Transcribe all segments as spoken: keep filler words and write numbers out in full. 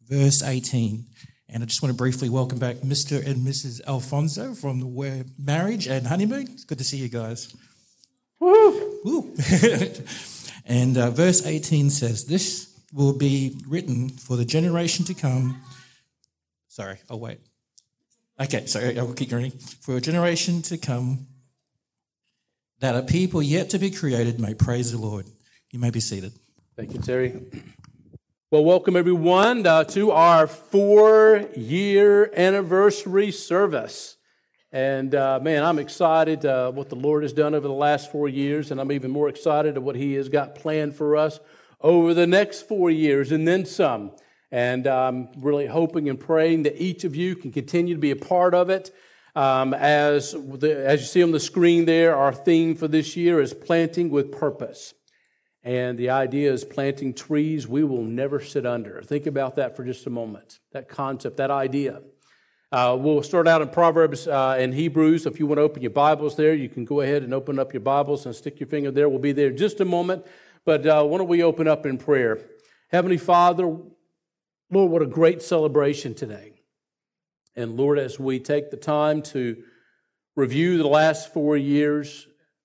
verse eighteen. And I just want to briefly welcome back Mister and Missus Alfonso from the marriage and honeymoon. It's good to see you guys. Woo! Woo. And uh, verse eighteen says, "This will be written for the generation to come." Sorry, I'll wait. Okay, sorry, I'll keep going. "For a generation to come, that a people yet to be created may praise the Lord." You may be seated. Thank you, Terry. Well, welcome everyone uh, to our four-year anniversary service. And uh, man, I'm excited uh, what the Lord has done over the last four years, and I'm even more excited at what He has got planned for us over the next four years and then some. And I'm really hoping and praying that each of you can continue to be a part of it. Um, as the, as you see on the screen there, our theme for this year is planting with purpose. And the idea is planting trees we will never sit under. Think about that for just a moment, that concept, that idea. Uh, we'll start out in Proverbs uh, and Hebrews. If you want to open your Bibles there, you can go ahead and open up your Bibles and stick your finger there. We'll be there in just a moment. But uh, why don't we open up in prayer? Heavenly Father, Lord, what a great celebration today. And Lord, as we take the time to review the last four years,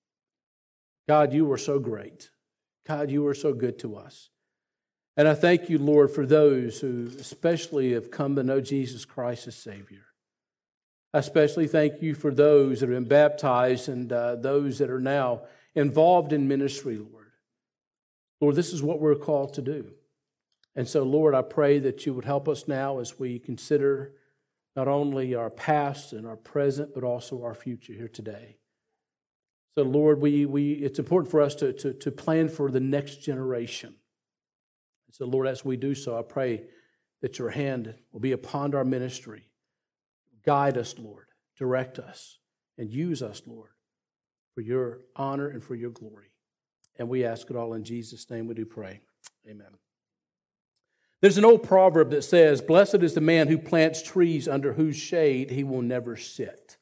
God, you were so great. God, you are so good to us. And I thank you, Lord, for those who especially have come to know Jesus Christ as Savior. I especially thank you for those that have been baptized and uh, those that are now involved in ministry, Lord. Lord, this is what we're called to do. And so, Lord, I pray that you would help us now as we consider not only our past and our present, but also our future here today. So, Lord, we we it's important for us to, to, to plan for the next generation. So, Lord, as we do so, I pray that your hand will be upon our ministry. Guide us, Lord. Direct us. And use us, Lord, for your honor and for your glory. And we ask it all in Jesus' name we do pray. Amen. There's an old proverb that says, "Blessed is the man who plants trees under whose shade he will never sit."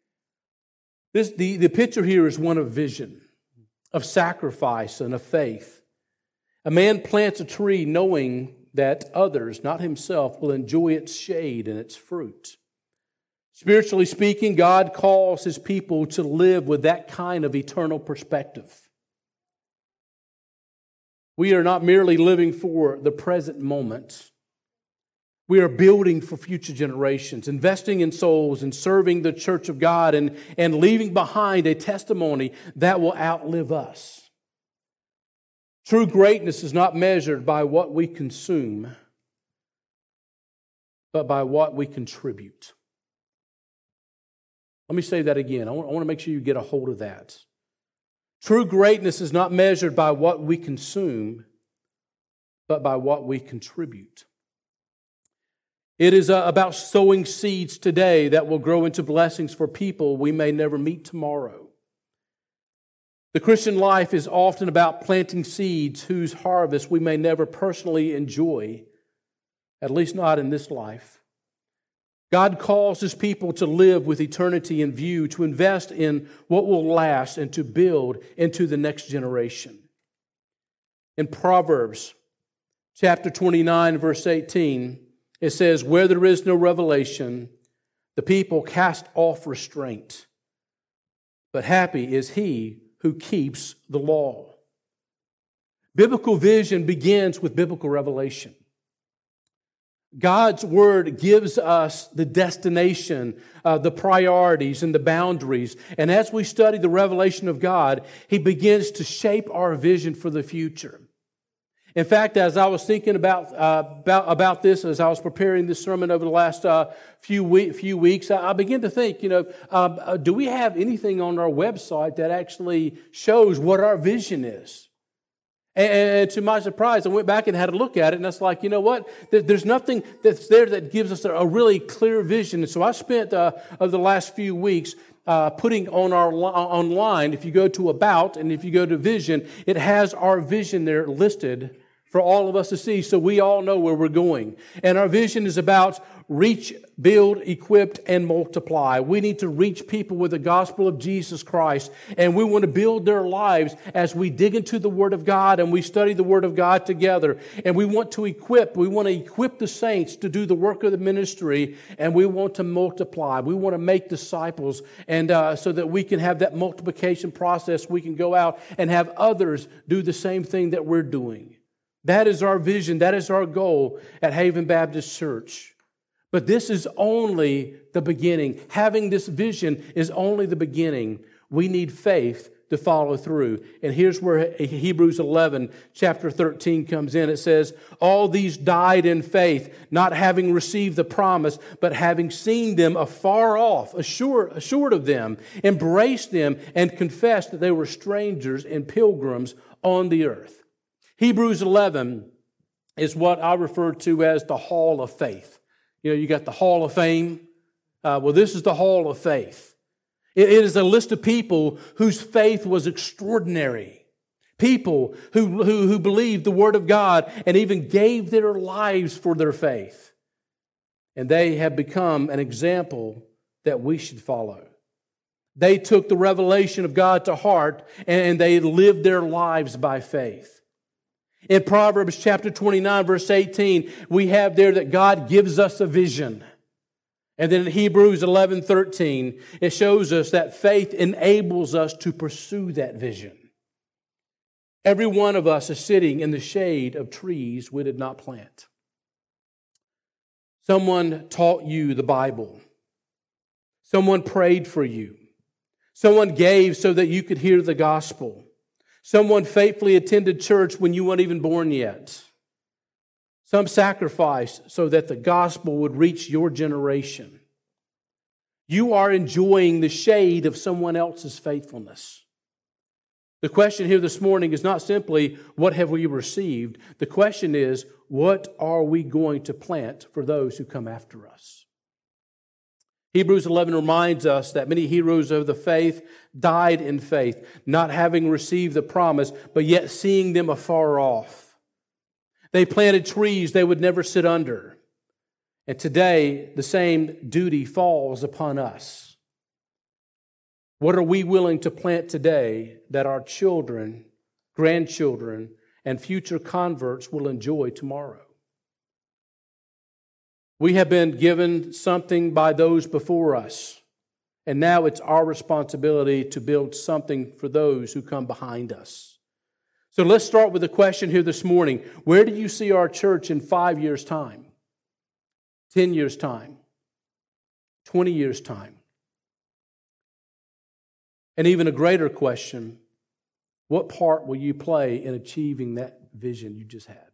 This, the, the picture here is one of vision, of sacrifice, and of faith. A man plants a tree knowing that others, not himself, will enjoy its shade and its fruit. Spiritually speaking, God calls His people to live with that kind of eternal perspective. We are not merely living for the present moment. We are building for future generations, investing in souls and serving the church of God and, and leaving behind a testimony that will outlive us. True greatness is not measured by what we consume, but by what we contribute. Let me say that again. I want, I want to make sure you get a hold of that. True greatness is not measured by what we consume, but by what we contribute. It is about sowing seeds today that will grow into blessings for people we may never meet tomorrow. The Christian life is often about planting seeds whose harvest we may never personally enjoy, at least not in this life. God calls His people to live with eternity in view, to invest in what will last, and to build into the next generation. In Proverbs chapter twenty-nine, verse eighteen, it says, "Where there is no revelation, the people cast off restraint. But happy is he who keeps the law." Biblical vision begins with biblical revelation. God's Word gives us the destination, uh, the priorities, and the boundaries. And as we study the revelation of God, He begins to shape our vision for the future. In fact, as I was thinking about uh, about, about this, as I was preparing this sermon over the last uh, few week, few weeks, I, I began to think, you know, um, uh, do we have anything on our website that actually shows what our vision is? And, and to my surprise, I went back and had a look at it, and it's like, you know what? There, there's nothing that's there that gives us a, a really clear vision. And so I spent uh, over the last few weeks Uh, putting on our online, if you go to About and if you go to Vision, it has our vision there listed for all of us to see so we all know where we're going. And our vision is about reach, build, equip, and multiply. We need to reach people with the gospel of Jesus Christ, and we want to build their lives as we dig into the Word of God and we study the Word of God together. And we want to equip, we want to equip the saints to do the work of the ministry, and we want to multiply. We want to make disciples, and uh, so that we can have that multiplication process. We can go out and have others do the same thing that we're doing. That is our vision. That is our goal at Haven Baptist Church. But this is only the beginning. Having this vision is only the beginning. We need faith to follow through. And here's where Hebrews eleven, chapter thirteen comes in. It says, all these died in faith, not having received the promise, but having seen them afar off, assured, assured of them, embraced them, and confessed that they were strangers and pilgrims on the earth. Hebrews eleven is what I refer to as the Hall of Faith. You know, you got the Hall of Fame. Uh, well, this is the Hall of Faith. It, it is a list of people whose faith was extraordinary. People who, who, who believed the Word of God and even gave their lives for their faith. And they have become an example that we should follow. They took the revelation of God to heart and they lived their lives by faith. In Proverbs chapter twenty-nine, verse eighteen, we have there that God gives us a vision. And then in Hebrews eleven thirteen, it shows us that faith enables us to pursue that vision. Every one of us is sitting in the shade of trees we did not plant. Someone taught you the Bible. Someone prayed for you. Someone gave so that you could hear the gospel. Someone faithfully attended church when you weren't even born yet. Some sacrificed so that the gospel would reach your generation. You are enjoying the shade of someone else's faithfulness. The question here this morning is not simply, what have we received? The question is, what are we going to plant for those who come after us? Hebrews eleven reminds us that many heroes of the faith died in faith, not having received the promise, but yet seeing them afar off. They planted trees they would never sit under. And today, the same duty falls upon us. What are we willing to plant today that our children, grandchildren, and future converts will enjoy tomorrow? We have been given something by those before us, and now it's our responsibility to build something for those who come behind us. So let's start with a question here this morning. Where do you see our church in five years' time? Ten years' time? Twenty years' time? And even a greater question, what part will you play in achieving that vision you just had?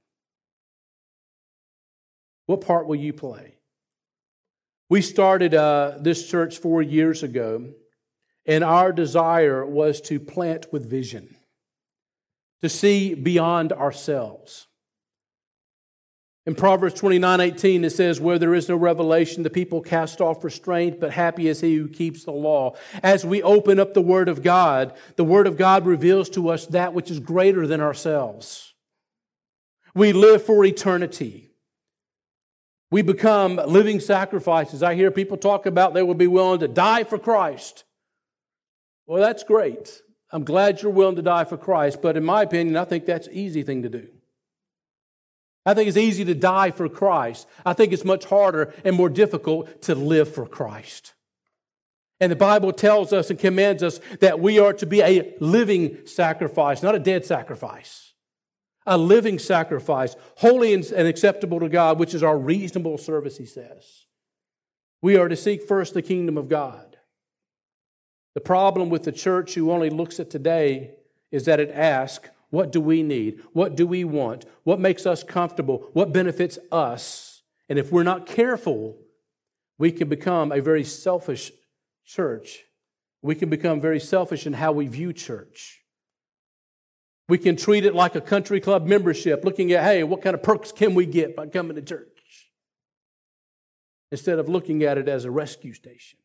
What part will you play? We started uh, this church four years ago, and our desire was to plant with vision, to see beyond ourselves. In Proverbs twenty-nine eighteen, it says, where there is no revelation, the people cast off restraint, but happy is he who keeps the law. As we open up the Word of God, the Word of God reveals to us that which is greater than ourselves. We live for eternity. We become living sacrifices. I hear people talk about they will be willing to die for Christ. Well, that's great. I'm glad you're willing to die for Christ, but in my opinion, I think that's an easy thing to do. I think it's easy to die for Christ. I think it's much harder and more difficult to live for Christ. And the Bible tells us and commands us that we are to be a living sacrifice, not a dead sacrifice. A living sacrifice, holy and acceptable to God, which is our reasonable service, he says. We are to seek first the kingdom of God. The problem with the church who only looks at today is that it asks, what do we need? What do we want? What makes us comfortable? What benefits us? And if we're not careful, we can become a very selfish church. We can become very selfish in how we view church. We can treat it like a country club membership, looking at, hey, what kind of perks can we get by coming to church? Instead of looking at it as a rescue station.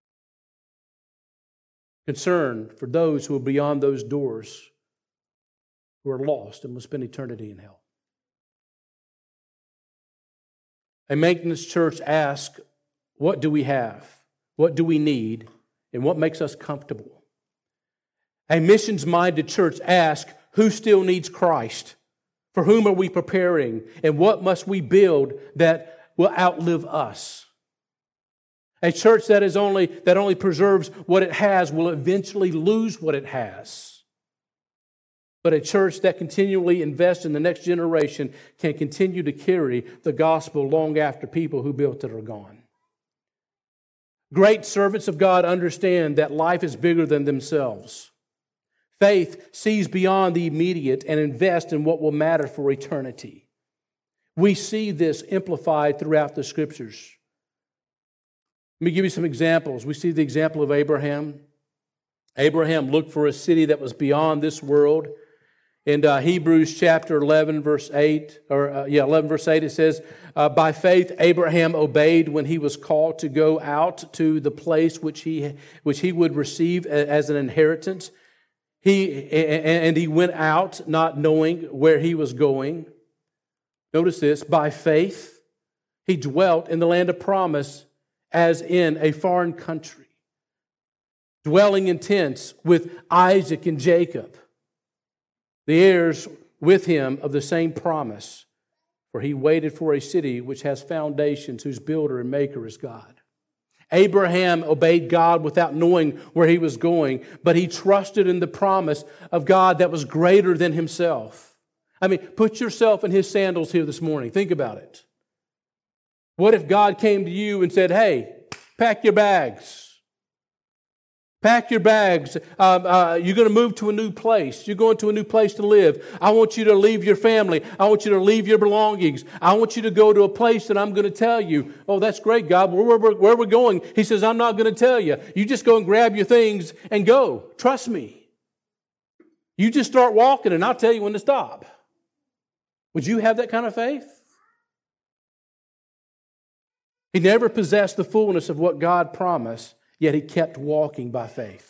Concern for those who are beyond those doors, who are lost and will spend eternity in hell. A maintenance church asks, what do we have? What do we need? And what makes us comfortable? A missions-minded church asks, who still needs Christ? For whom are we preparing? And what must we build that will outlive us? A church that is only that only preserves what it has will eventually lose what it has. But a church that continually invests in the next generation can continue to carry the gospel long after people who built it are gone. Great servants of God understand that life is bigger than themselves. Faith sees beyond the immediate and invests in what will matter for eternity. We see this amplified throughout the Scriptures. Let me give you some examples. We see the example of Abraham. Abraham looked for a city that was beyond this world. In uh, Hebrews chapter eleven, verse eight, or uh, yeah, eleven, verse eight, it says, uh, by faith Abraham obeyed when he was called to go out to the place which he which he would receive as an inheritance. He and he went out not knowing where he was going. Notice this, by faith he dwelt in the land of promise as in a foreign country, dwelling in tents with Isaac and Jacob, the heirs with him of the same promise, for he waited for a city which has foundations, whose builder and maker is God. Abraham obeyed God without knowing where he was going, but he trusted in the promise of God that was greater than himself. I mean, put yourself in his sandals here this morning. Think about it. What if God came to you and said, hey, pack your bags. Pack your bags. Uh, uh, you're going to move to a new place. You're going to a new place to live. I want you to leave your family. I want you to leave your belongings. I want you to go to a place that I'm going to tell you. Oh, that's great, God. Where, where, where we're going? He says, I'm not going to tell you. You just go and grab your things and go. Trust me. You just start walking and I'll tell you when to stop. Would you have that kind of faith? He never possessed the fullness of what God promised, yet he kept walking by faith.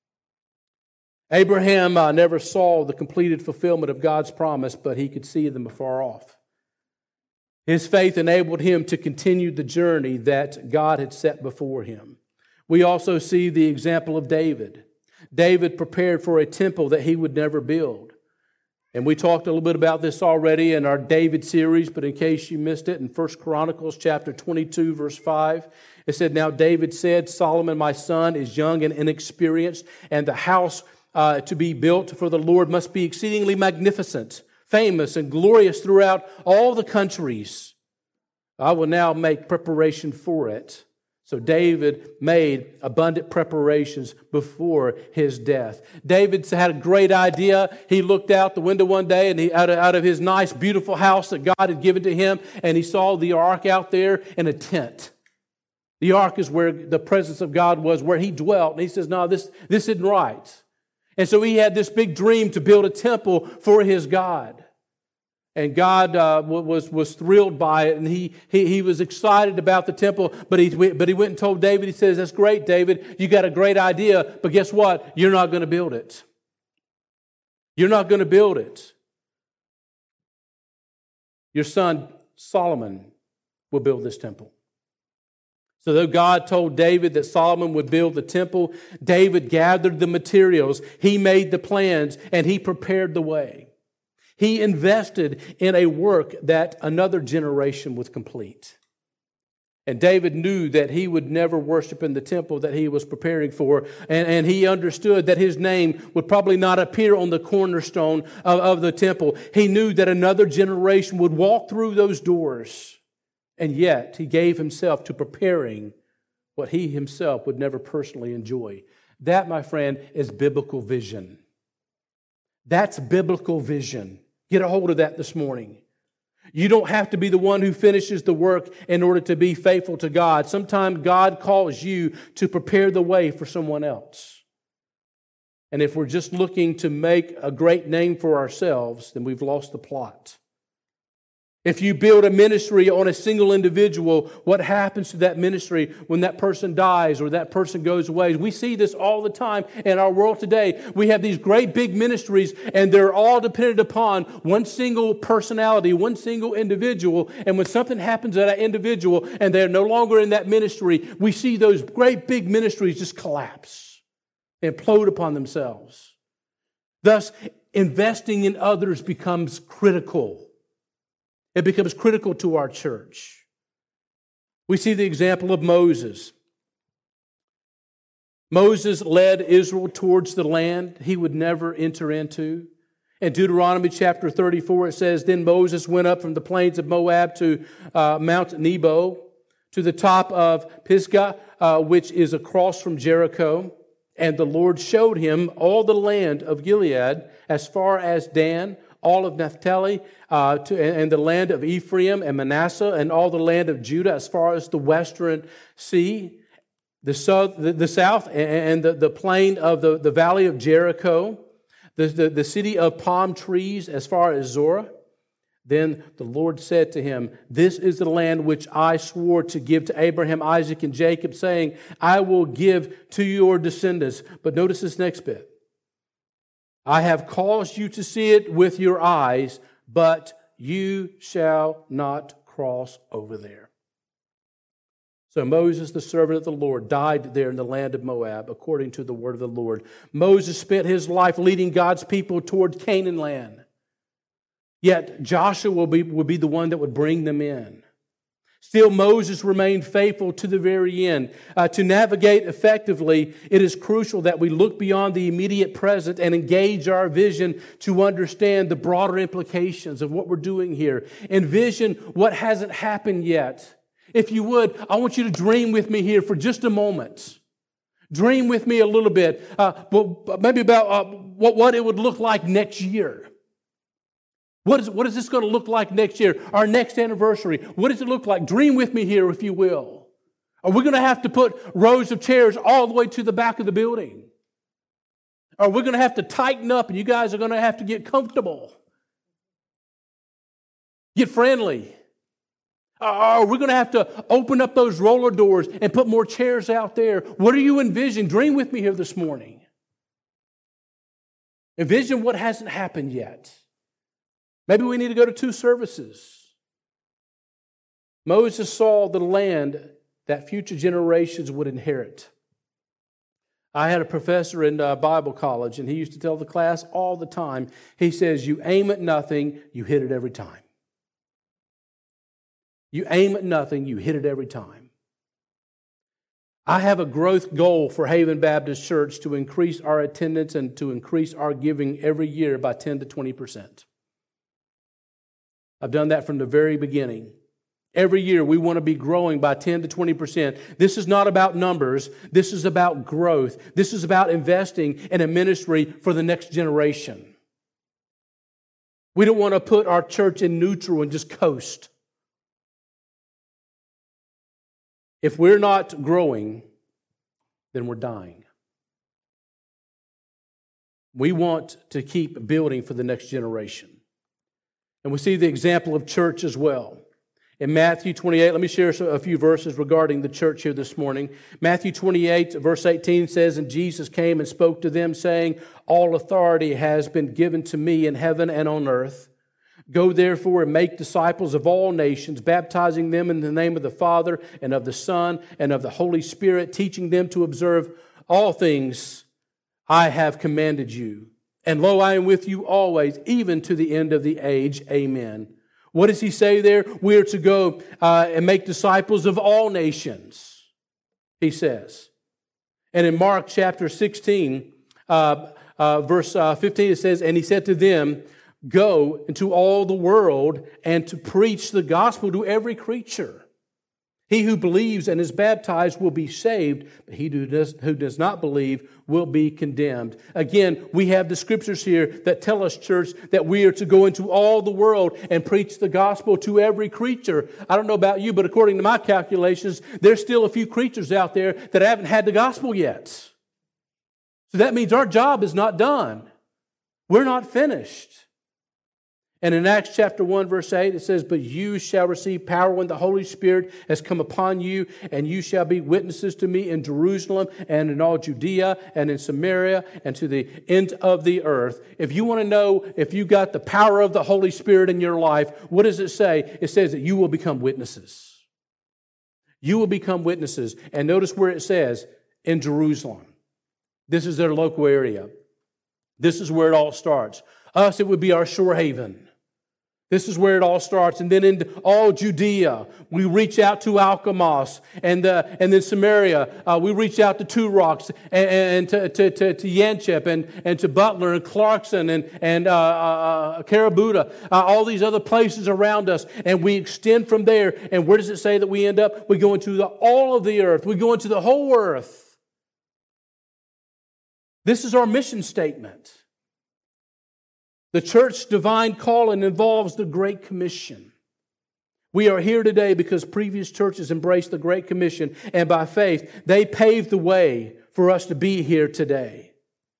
Abraham uh, never saw the completed fulfillment of God's promise, but he could see them afar off. His faith enabled him to continue the journey that God had set before him. We also see the example of David. David prepared for a temple that he would never build. And we talked a little bit about this already in our David series, but in case you missed it, in First Chronicles chapter twenty-two, verse five, it said, now David said, Solomon, my son, is young and inexperienced, and the house uh, to be built for the Lord must be exceedingly magnificent, famous, and glorious throughout all the countries. I will now make preparation for it. So David made abundant preparations before his death. David had a great idea. He looked out the window one day and he out of, out of his nice, beautiful house that God had given to him, and he saw the ark out there in a tent. The ark is where the presence of God was, where he dwelt. And he says, no, this, this isn't right. And so he had this big dream to build a temple for his God. And God uh, was was thrilled by it, and he, he he was excited about the temple. But he but he went and told David. He says, "That's great, David. You got a great idea, but guess what? You're not going to build it. You're not going to build it. Your son Solomon will build this temple." So though God told David that Solomon would build the temple, David gathered the materials, he made the plans, and he prepared the way. He invested in a work that another generation would complete. And David knew that he would never worship in the temple that he was preparing for. And, and he understood that his name would probably not appear on the cornerstone of, of the temple. He knew that another generation would walk through those doors. And yet he gave himself to preparing what he himself would never personally enjoy. That, my friend, is biblical vision. That's biblical vision. Get a hold of that this morning. You don't have to be the one who finishes the work in order to be faithful to God. Sometimes God calls you to prepare the way for someone else. And if we're just looking to make a great name for ourselves, then we've lost the plot. If you build a ministry on a single individual, what happens to that ministry when that person dies or that person goes away? We see this all the time in our world today. We have these great big ministries, and they're all dependent upon one single personality, one single individual. And when something happens to that individual and they're no longer in that ministry, we see those great big ministries just collapse, implode upon themselves. Thus, investing in others becomes critical. It becomes critical to our church. We see the example of Moses. Moses led Israel towards the land he would never enter into. In Deuteronomy chapter thirty-four, it says, Then Moses went up from the plains of Moab to uh, Mount Nebo, to the top of Pisgah, uh, which is across from Jericho. And the Lord showed him all the land of Gilead, as far as Dan, all of Naphtali, uh, to, and the land of Ephraim and Manasseh, and all the land of Judah as far as the western sea, the south, the, the south, and the, the plain of the, the valley of Jericho, the, the, the city of palm trees as far as Zorah. Then the Lord said to him, This is the land which I swore to give to Abraham, Isaac, and Jacob, saying, I will give to your descendants. But notice this next bit. I have caused you to see it with your eyes, but you shall not cross over there. So Moses, the servant of the Lord, died there in the land of Moab, according to the word of the Lord. Moses spent his life leading God's people toward Canaan land. Yet Joshua will be, will be the one that would bring them in. Still, Moses remained faithful to the very end. Uh, to navigate effectively, it is crucial that we look beyond the immediate present and engage our vision to understand the broader implications of what we're doing here. Envision what hasn't happened yet. If you would, I want you to dream with me here for just a moment. Dream with me a little bit, uh, maybe about uh, what, what it would look like next year. What is, what is this going to look like next year? Our next anniversary. What does it look like? Dream with me here, if you will. Are we going to have to put rows of chairs all the way to the back of the building? Are we going to have to tighten up and you guys are going to have to get comfortable? Get friendly? Are we going to have to open up those roller doors and put more chairs out there? What are you envisioning? Dream with me here this morning. Envision what hasn't happened yet. Maybe we need to go to two services. Moses saw the land that future generations would inherit. I had a professor in uh, Bible college, and he used to tell the class all the time, he says, you aim at nothing, you hit it every time. You aim at nothing, you hit it every time. I have a growth goal for Haven Baptist Church to increase our attendance and to increase our giving every year by ten to twenty percent. I've done that from the very beginning. Every year we want to be growing by ten to twenty percent. This is not about numbers. This is about growth. This is about investing in a ministry for the next generation. We don't want to put our church in neutral and just coast. If we're not growing, then we're dying. We want to keep building for the next generation. And we see the example of church as well. In Matthew twenty-eight, let me share a few verses regarding the church here this morning. Matthew twenty-eight, verse eighteen says, And Jesus came and spoke to them, saying, All authority has been given to me in heaven and on earth. Go therefore and make disciples of all nations, baptizing them in the name of the Father and of the Son and of the Holy Spirit, teaching them to observe all things I have commanded you. And lo, I am with you always, even to the end of the age. Amen. What does he say there? We are to go uh, and make disciples of all nations, he says. And in Mark chapter sixteen, uh, uh, verse uh, fifteen, it says, And he said to them, Go into all the world and to preach the gospel to every creature. He who believes and is baptized will be saved, but he who does, who does not believe will be condemned. Again, we have the scriptures here that tell us, church, that we are to go into all the world and preach the gospel to every creature. I don't know about you, but according to my calculations, there's still a few creatures out there that haven't had the gospel yet. So that means our job is not done. We're not finished. And in Acts chapter one, verse eight, it says, "But you shall receive power when the Holy Spirit has come upon you, and you shall be witnesses to me in Jerusalem and in all Judea and in Samaria and to the end of the earth." If you want to know if you got the power of the Holy Spirit in your life, what does it say? It says that you will become witnesses. You will become witnesses. And notice where it says, in Jerusalem. This is their local area. This is where it all starts. Us, it would be our shore haven. This is where it all starts. And then in all Judea, we reach out to Alkamos. And, uh, and then Samaria, uh, we reach out to Two Rocks and, and to, to, to, to Yanchep and, and to Butler and Clarkson and, and uh, uh, Carabuta, uh, all these other places around us. And we extend from there. And where does it say that we end up? We go into the, all of the earth. We go into the whole earth. This is our mission statement. The church's divine calling involves the Great Commission. We are here today because previous churches embraced the Great Commission, and by faith, they paved the way for us to be here today.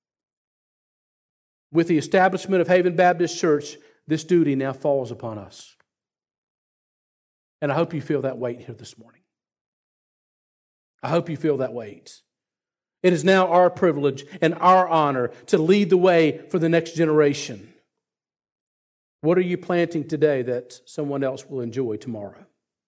With the establishment of Haven Baptist Church, this duty now falls upon us. And I hope you feel that weight here this morning. I hope you feel that weight. It is now our privilege and our honor to lead the way for the next generation. What are you planting today that someone else will enjoy tomorrow?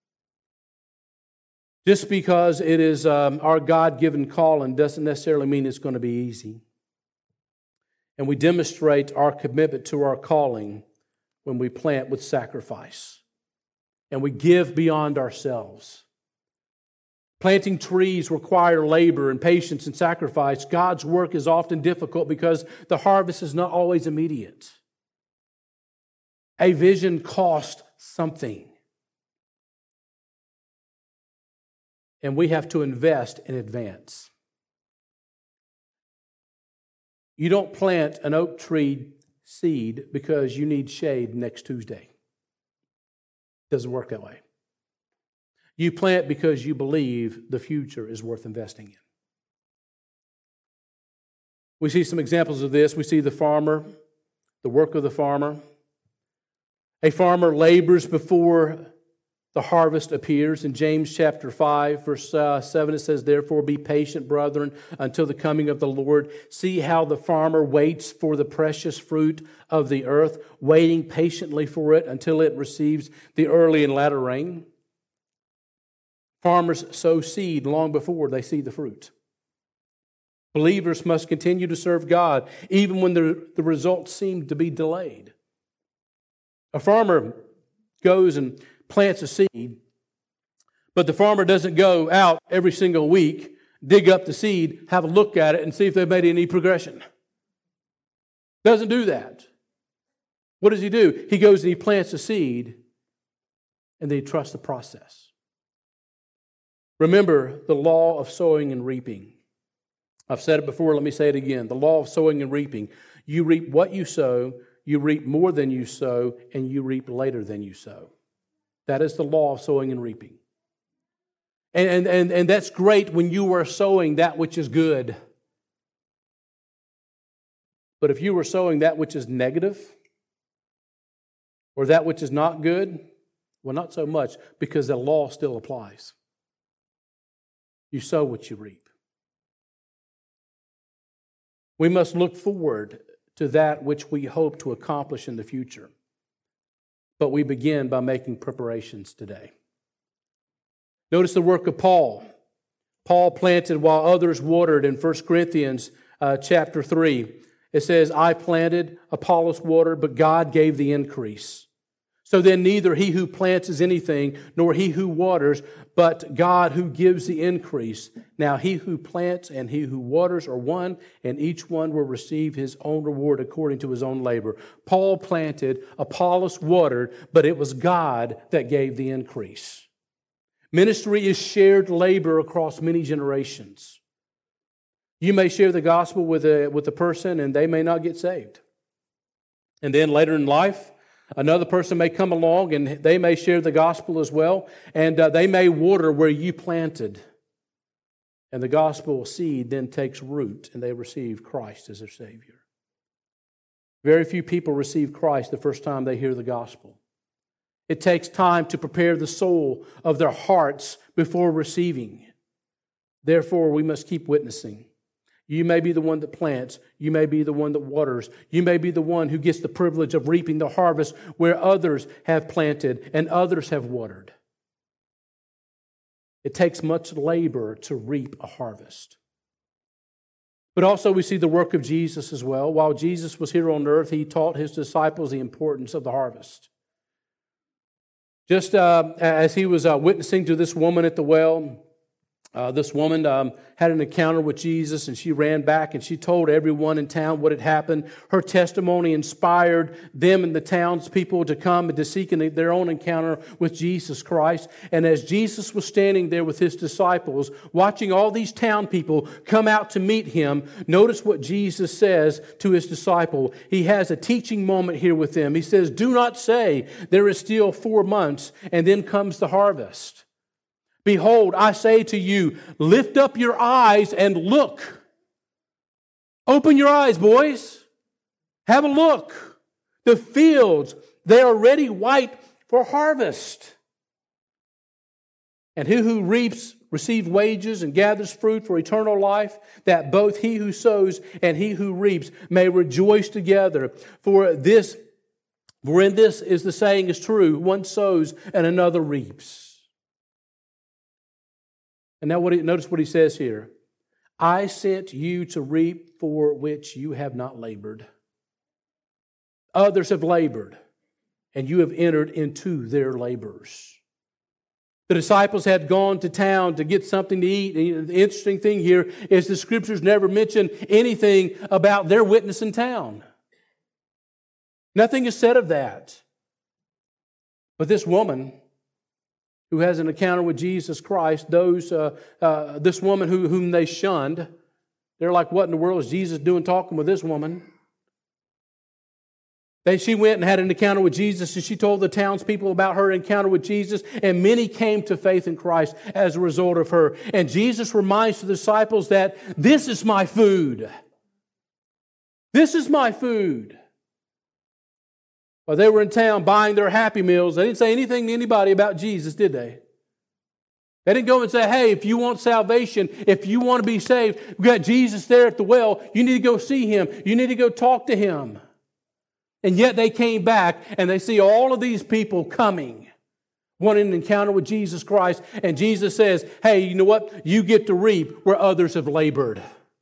Just because it is um, our God-given calling doesn't necessarily mean it's going to be easy. And we demonstrate our commitment to our calling when we plant with sacrifice. And we give beyond ourselves. Planting trees require labor and patience and sacrifice. God's work is often difficult because the harvest is not always immediate. A vision costs something. And we have to invest in advance. You don't plant an oak tree seed because you need shade next Tuesday. It doesn't work that way. You plant because you believe the future is worth investing in. We see some examples of this. We see the farmer, the work of the farmer. A farmer labors before the harvest appears. In James chapter five, verse seven, it says, "Therefore be patient, brethren, until the coming of the Lord. See how the farmer waits for the precious fruit of the earth, waiting patiently for it until it receives the early and latter rain." Farmers sow seed long before they see the fruit. Believers must continue to serve God even when the, the results seem to be delayed. A farmer goes and plants a seed, but the farmer doesn't go out every single week, dig up the seed, have a look at it, and see if they've made any progression. Doesn't do that. What does he do? He goes and he plants a seed, and then he trusts the process. Remember the law of sowing and reaping. I've said it before, let me say it again. The law of sowing and reaping. You reap what you sow, you reap more than you sow, and you reap later than you sow. That is the law of sowing and reaping. And, and, and, and that's great when you are sowing that which is good. But if you were sowing that which is negative, or that which is not good, well, not so much, because the law still applies. You sow what you reap. We must look forward to that which we hope to accomplish in the future. But we begin by making preparations today. Notice the work of Paul. Paul planted while others watered in First Corinthians uh, chapter three. It says, "I planted, Apollos watered, but God gave the increase. So then neither he who plants is anything, nor he who waters, but God who gives the increase. Now he who plants and he who waters are one, and each one will receive his own reward according to his own labor." Paul planted, Apollos watered, but it was God that gave the increase. Ministry is shared labor across many generations. You may share the gospel with a, with a person and they may not get saved. And then later in life, another person may come along and they may share the gospel as well, and uh, they may water where you planted. And the gospel seed then takes root and they receive Christ as their Savior. Very few people receive Christ the first time they hear the gospel. It takes time to prepare the soul of their hearts before receiving. Therefore, we must keep witnessing. You may be the one that plants. You may be the one that waters. You may be the one who gets the privilege of reaping the harvest where others have planted and others have watered. It takes much labor to reap a harvest. But also we see the work of Jesus as well. While Jesus was here on earth, He taught His disciples the importance of the harvest. Just uh, as He was uh, witnessing to this woman at the well, Uh, this woman um, had an encounter with Jesus, and she ran back and she told everyone in town what had happened. Her testimony inspired them and the townspeople to come and to seek their own encounter with Jesus Christ. And as Jesus was standing there with His disciples, watching all these town people come out to meet Him, notice what Jesus says to His disciple. He has a teaching moment here with them. He says, "Do not say there is still four months and then comes the harvest. Behold, I say to you, lift up your eyes and look." Open your eyes, boys. Have a look. The fields, they are ready white for harvest. And he who reaps receives wages and gathers fruit for eternal life, that both he who sows and he who reaps may rejoice together. For this, for in this is the saying is true, one sows and another reaps. And now what he, notice what he says here. I sent you to reap for which you have not labored. Others have labored, and you have entered into their labors. The disciples had gone to town to get something to eat. And the interesting thing here is the Scriptures never mention anything about their witness in town. Nothing is said of that. But this woman who has an encounter with Jesus Christ, those, uh, uh, this woman who, whom they shunned, they're like, what in the world is Jesus doing talking with this woman? Then she went and had an encounter with Jesus, and she told the townspeople about her encounter with Jesus, and many came to faith in Christ as a result of her. And Jesus reminds the disciples that this is my food. This is my food. While they were in town buying their Happy Meals, they didn't say anything to anybody about Jesus, did they? They didn't go and say, hey, if you want salvation, if you want to be saved, we've got Jesus there at the well. You need to go see Him. You need to go talk to Him. And yet they came back and they see all of these people coming, wanting an encounter with Jesus Christ. And Jesus says, hey, you know what? You get to reap where others have labored.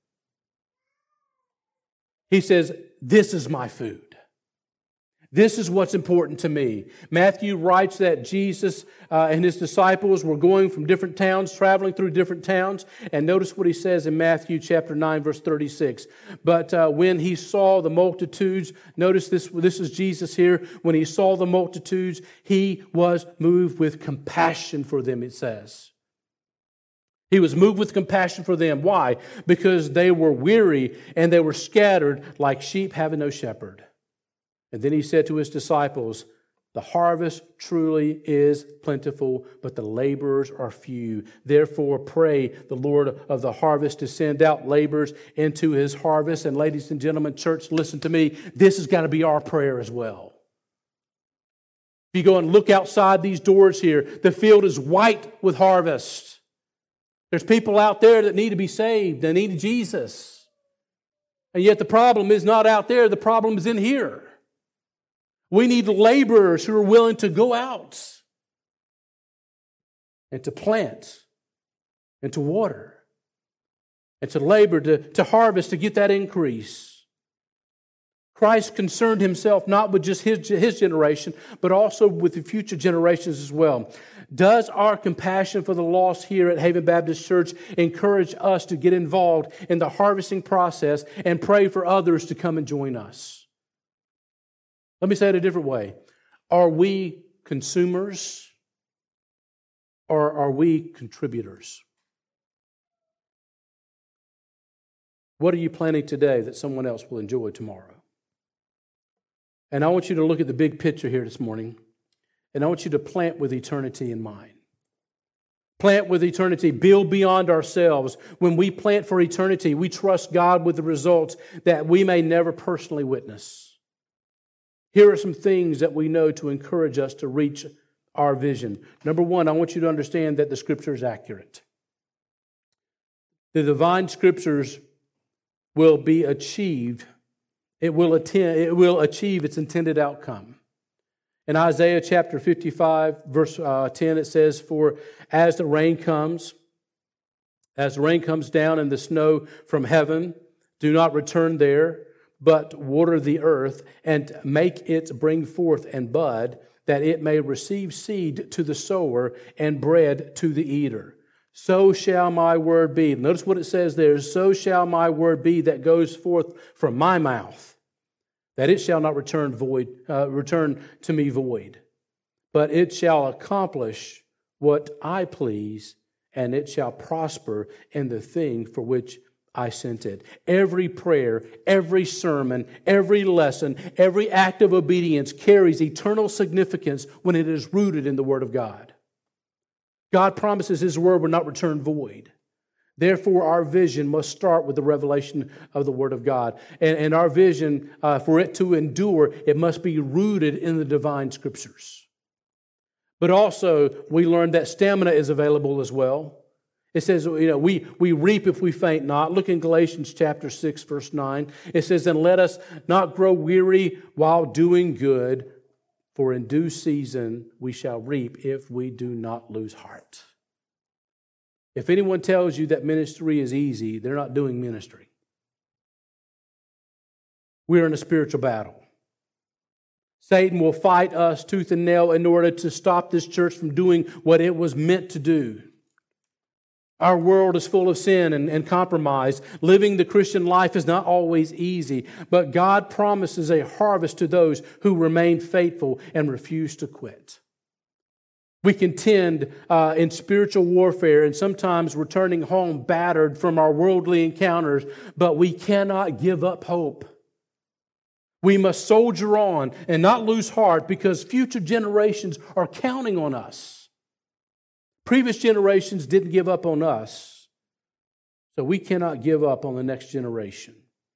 He says, this is my food. This is what's important to me. Matthew writes that Jesus uh, and His disciples were going from different towns, traveling through different towns. And notice what He says in Matthew chapter nine, verse thirty-six. But uh, when He saw the multitudes, notice this, this is Jesus here. When He saw the multitudes, He was moved with compassion for them, it says. He was moved with compassion for them. Why? Because they were weary and they were scattered like sheep having no shepherd. And then He said to His disciples, the harvest truly is plentiful, but the laborers are few. Therefore, pray the Lord of the harvest to send out laborers into His harvest. And ladies and gentlemen, church, listen to me. This has got to be our prayer as well. If you go and look outside these doors here, the field is white with harvest. There's people out there that need to be saved. They need Jesus. And yet the problem is not out there. The problem is in here. We need laborers who are willing to go out and to plant and to water and to labor, to, to harvest, to get that increase. Christ concerned Himself not with just his, his generation, but also with the future generations as well. Does our compassion for the lost here at Haven Baptist Church encourage us to get involved in the harvesting process and pray for others to come and join us? Let me say it a different way. Are we consumers or are we contributors? What are you planting today that someone else will enjoy tomorrow? And I want you to look at the big picture here this morning, and I want you to plant with eternity in mind. Plant with eternity. Build beyond ourselves. When we plant for eternity, we trust God with the results that we may never personally witness. Here are some things that we know to encourage us to reach our vision. Number one, I want you to understand that the Scripture is accurate. The divine Scriptures will be achieved. It will attend, it will achieve its intended outcome. In Isaiah chapter fifty-five, verse uh, ten, it says, "For as the rain comes, as the rain comes down and the snow from heaven, do not return there, but water the earth and make it bring forth and bud, that it may receive seed to the sower and bread to the eater. So shall my word be." Notice what it says there. "So shall my word be that goes forth from my mouth, that it shall not return void, uh, return to me void, but it shall accomplish what I please, and it shall prosper in the thing for which I sent it." Every prayer, every sermon, every lesson, every act of obedience carries eternal significance when it is rooted in the Word of God. God promises His Word will not return void. Therefore, our vision must start with the revelation of the Word of God. And, and our vision, uh, for it to endure, it must be rooted in the divine Scriptures. But also, we learned that stamina is available as well. It says, you know, we, we reap if we faint not. Look in Galatians chapter six, verse nine. It says, "And let us not grow weary while doing good, for in due season we shall reap if we do not lose heart." If anyone tells you that ministry is easy, they're not doing ministry. We're in a spiritual battle. Satan will fight us tooth and nail in order to stop this church from doing what it was meant to do. Our world is full of sin and, and compromise. Living the Christian life is not always easy, but God promises a harvest to those who remain faithful and refuse to quit. We contend uh, in spiritual warfare and sometimes returning home battered from our worldly encounters, but we cannot give up hope. We must soldier on and not lose heart because future generations are counting on us. Previous generations didn't give up on us, so we cannot give up on the next generation.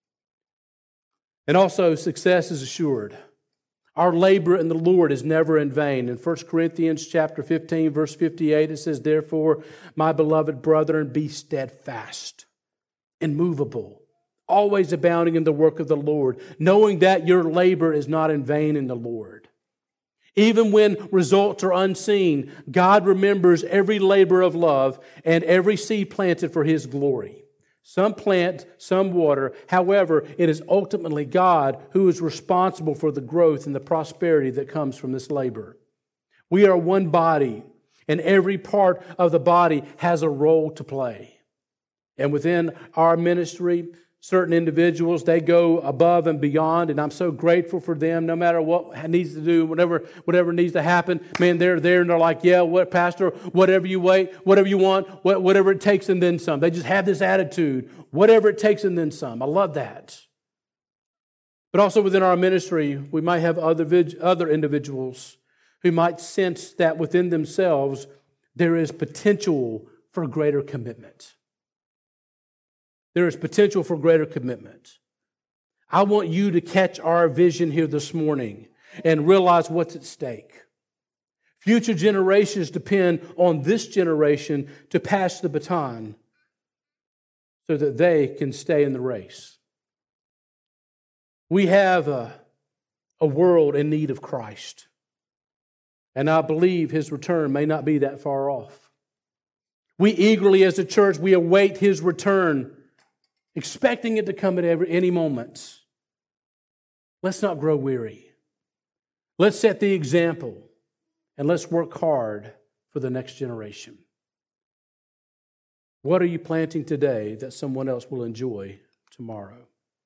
And also, success is assured. Our labor in the Lord is never in vain. In First Corinthians chapter fifteen, verse fifty-eight, it says, "Therefore, my beloved brethren, be steadfast, immovable, always abounding in the work of the Lord, knowing that your labor is not in vain in the Lord." Even when results are unseen, God remembers every labor of love and every seed planted for His glory. Some plant, some water. However, it is ultimately God who is responsible for the growth and the prosperity that comes from this labor. We are one body, and every part of the body has a role to play. And within our ministry, certain individuals, they go above and beyond, and I'm so grateful for them. No matter what needs to do, whatever whatever needs to happen, man, they're there and they're like, "Yeah, what, Pastor, whatever you wait, whatever you want, whatever it takes and then some." They just have this attitude, whatever it takes and then some. I love that. But also within our ministry, we might have other other individuals who might sense that within themselves there is potential for greater commitment. There is potential for greater commitment. I want you to catch our vision here this morning and realize what's at stake. Future generations depend on this generation to pass the baton so that they can stay in the race. We have a, a world in need of Christ, and I believe His return may not be that far off. We eagerly, as a church, we await His return, expecting it to come at every, any moment. Let's not grow weary. Let's set the example, and let's work hard for the next generation. What are you planting today that someone else will enjoy tomorrow?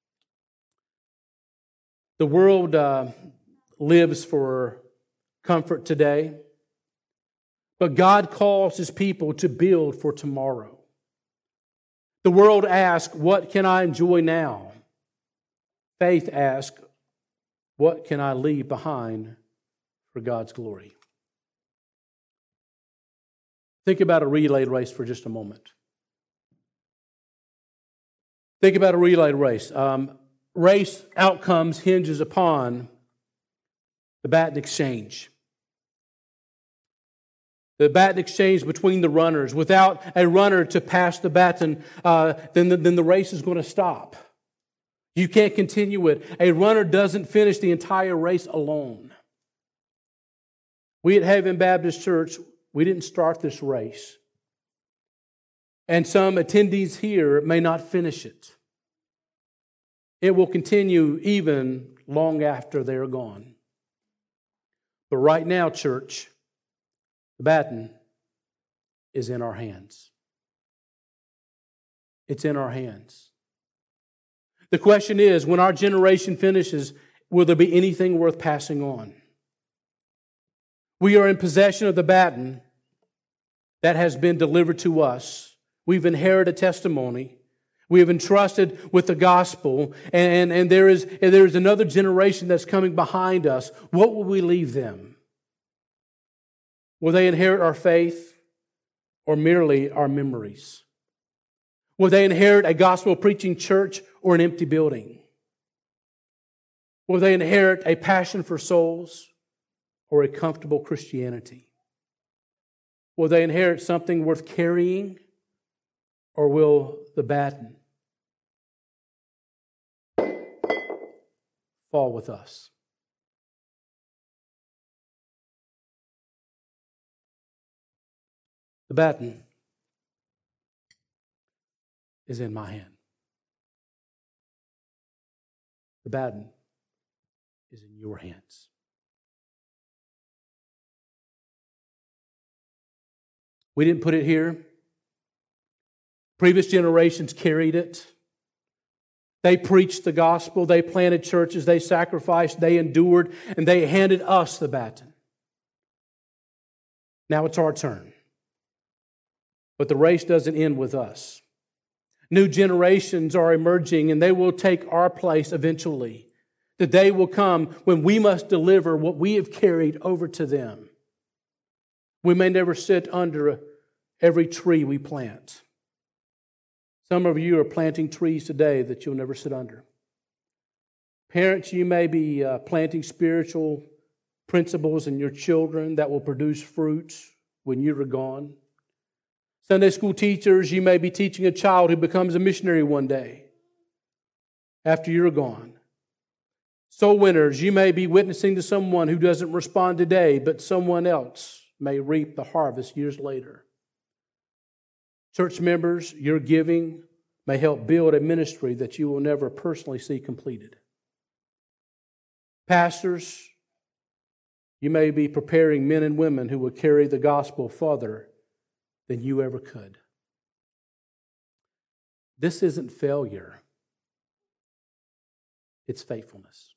The world uh, lives for comfort today, but God calls His people to build for tomorrow. The world asks, "What can I enjoy now?" Faith asks, "What can I leave behind for God's glory?" Think about a relay race for just a moment. Think about a relay race. Um, race outcomes hinges upon The baton exchange. The baton exchange between the runners. Without a runner to pass the baton, uh, then, the, then the race is going to stop. You can't continue it. A runner doesn't finish the entire race alone. We at Haven Baptist Church, we didn't start this race. And some attendees here may not finish it. It will continue even long after they're gone. But right now, church, the baton is in our hands. It's in our hands. The question is, when our generation finishes, will there be anything worth passing on? We are in possession of the baton that has been delivered to us. We've inherited a testimony. We have entrusted with the gospel, and, and there is, and there is another generation that's coming behind us. What will we leave them? Will they inherit our faith or merely our memories? Will they inherit a gospel-preaching church or an empty building? Will they inherit a passion for souls or a comfortable Christianity? Will they inherit something worth carrying, or will the baton fall with us? The baton is in my hand. The baton is in your hands. We didn't put it here. Previous generations carried it. They preached the gospel. They planted churches. They sacrificed. They endured. And they handed us the baton. Now it's our turn. But the race doesn't end with us. New generations are emerging, and they will take our place eventually. The day will come when we must deliver what we have carried over to them. We may never sit under every tree we plant. Some of you are planting trees today that you'll never sit under. Parents, you may be uh, planting spiritual principles in your children that will produce fruit when you are gone. Sunday school teachers, you may be teaching a child who becomes a missionary one day after you're gone. Soul winners, you may be witnessing to someone who doesn't respond today, but someone else may reap the harvest years later. Church members, your giving may help build a ministry that you will never personally see completed. Pastors, you may be preparing men and women who will carry the gospel farther than you ever could. This isn't failure. It's faithfulness.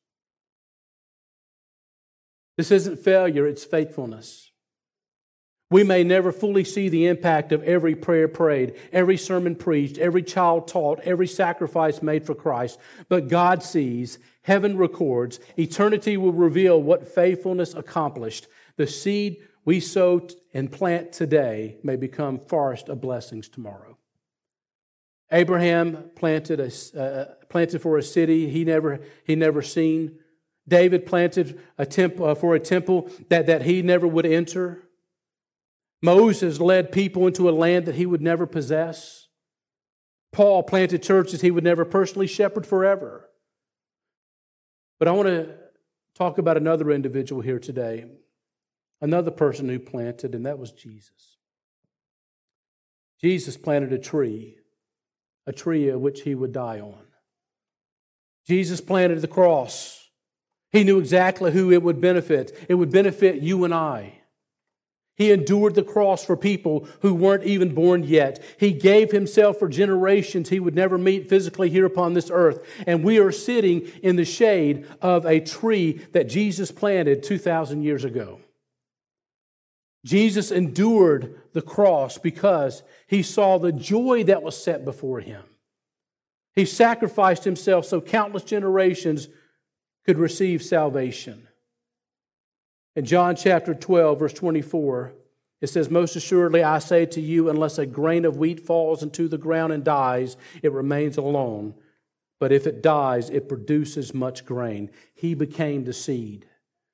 This isn't failure, it's faithfulness. We may never fully see the impact of every prayer prayed, every sermon preached, every child taught, every sacrifice made for Christ. But God sees, heaven records, eternity will reveal what faithfulness accomplished. The seed we sow and plant today may become forest of blessings tomorrow. Abraham planted a uh, planted for a city he never he never seen. David planted a temple uh, for a temple that, that he never would enter. Moses led people into a land that he would never possess. Paul planted churches he would never personally shepherd forever. But I want to talk about another individual here today. Another person who planted, and that was Jesus. Jesus planted a tree, a tree of which he would die on. Jesus planted the cross. He knew exactly who it would benefit. It would benefit you and I. He endured the cross for people who weren't even born yet. He gave himself for generations he would never meet physically here upon this earth. And we are sitting in the shade of a tree that Jesus planted two thousand years ago. Jesus endured the cross because he saw the joy that was set before him. He sacrificed himself so countless generations could receive salvation. In John chapter twelve, verse twenty-four, it says, "Most assuredly I say to you, unless a grain of wheat falls into the ground and dies, it remains alone. But if it dies, it produces much grain." He became the seed.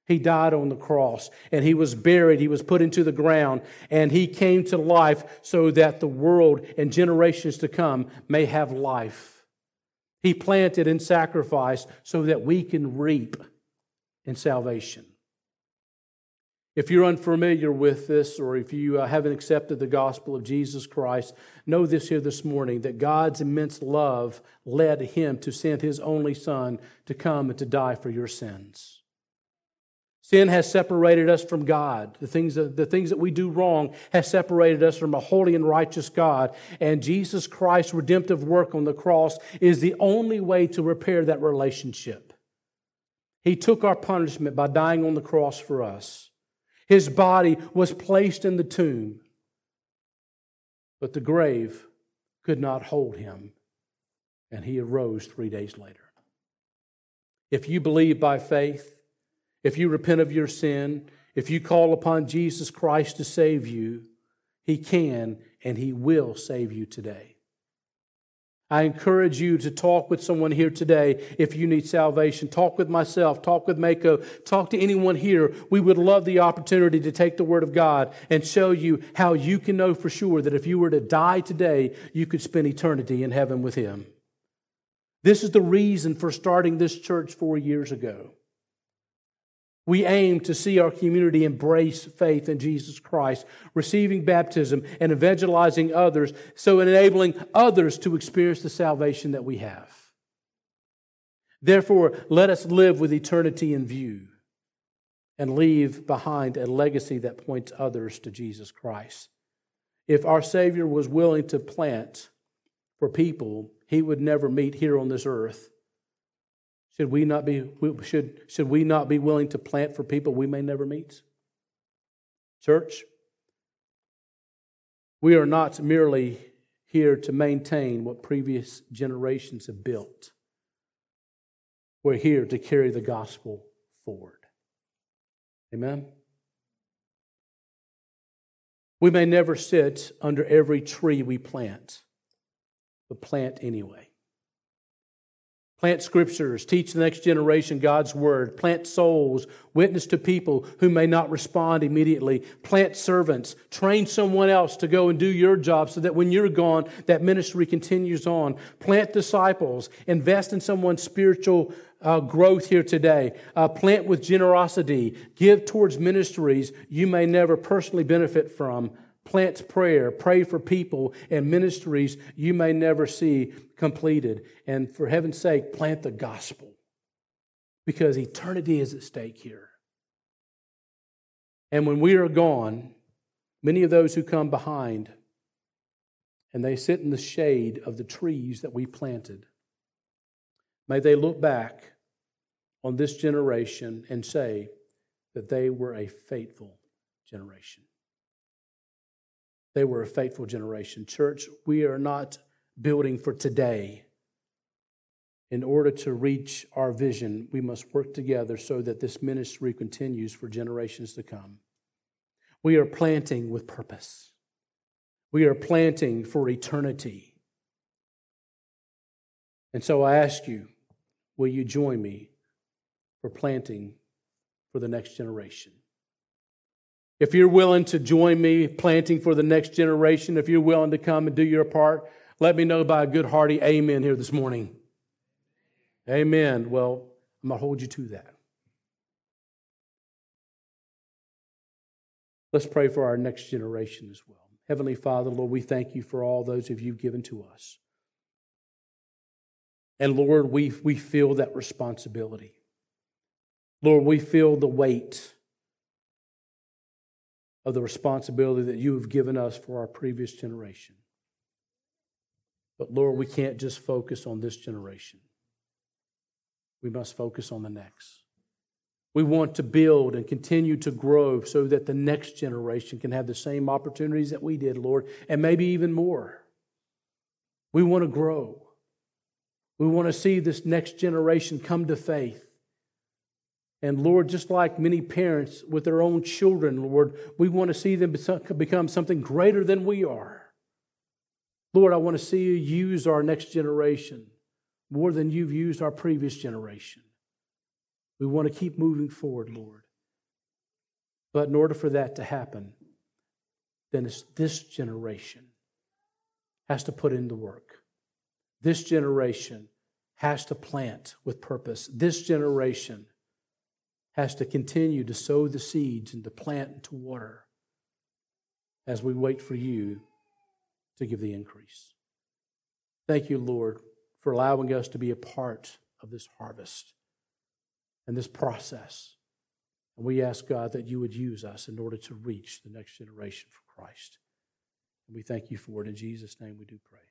He died on the cross, and He was buried. He was put into the ground, and He came to life so that the world and generations to come may have life. He planted and sacrificed so that we can reap in salvation. If you're unfamiliar with this, or if you uh, haven't accepted the gospel of Jesus Christ, know this here this morning, that God's immense love led Him to send His only Son to come and to die for your sins. Sin has separated us from God. The things that, the things that we do wrong has separated us from a holy and righteous God. And Jesus Christ's redemptive work on the cross is the only way to repair that relationship. He took our punishment by dying on the cross for us. His body was placed in the tomb, but the grave could not hold Him, and He arose three days later. If you believe by faith, if you repent of your sin, if you call upon Jesus Christ to save you, He can and He will save you today. I encourage you to talk with someone here today if you need salvation. Talk with myself, talk with Mako, talk to anyone here. We would love the opportunity to take the Word of God and show you how you can know for sure that if you were to die today, you could spend eternity in heaven with Him. This is the reason for starting this church four years ago. We aim to see our community embrace faith in Jesus Christ, receiving baptism and evangelizing others, so enabling others to experience the salvation that we have. Therefore, let us live with eternity in view and leave behind a legacy that points others to Jesus Christ. If our Savior was willing to plant for people He would never meet here on this earth, Should we not be should, should we not be willing to plant for people we may never meet? Church, we are not merely here to maintain what previous generations have built. We're here to carry the gospel forward. Amen? We may never sit under every tree we plant, but plant anyway. Plant scriptures, teach the next generation God's word, plant souls, witness to people who may not respond immediately, plant servants, train someone else to go and do your job so that when you're gone, that ministry continues on. Plant disciples, invest in someone's spiritual uh, growth here today. Uh, plant with generosity, give towards ministries you may never personally benefit from. Plant prayer, pray for people and ministries you may never see completed. And for heaven's sake, plant the gospel, because eternity is at stake here. And when we are gone, many of those who come behind and they sit in the shade of the trees that we planted, may they look back on this generation and say that they were a faithful generation. They were a faithful generation. Church, we are not building for today. In order to reach our vision, we must work together so that this ministry continues for generations to come. We are planting with purpose. We are planting for eternity. And so I ask you, will you join me for planting for the next generation? If you're willing to join me planting for the next generation, if you're willing to come and do your part, let me know by a good hearty amen here this morning. Amen. Well, I'm going to hold you to that. Let's pray for our next generation as well. Heavenly Father, Lord, we thank you for all those of you given to us. And Lord, we, we feel that responsibility. Lord, we feel the weight of the responsibility that you have given us for our previous generation. But Lord, we can't just focus on this generation. We must focus on the next. We want to build and continue to grow so that the next generation can have the same opportunities that we did, Lord, and maybe even more. We want to grow. We want to see this next generation come to faith. And Lord, just like many parents with their own children, Lord, we want to see them become something greater than we are. Lord, I want to see you use our next generation more than you've used our previous generation. We want to keep moving forward, Lord. But in order for that to happen, then it's this generation has to put in the work. This generation has to plant with purpose. This generation has to continue to sow the seeds and to plant and to water as we wait for you to give the increase. Thank you, Lord, for allowing us to be a part of this harvest and this process. And we ask, God, that you would use us in order to reach the next generation for Christ. And we thank you for it. In Jesus' name we do pray.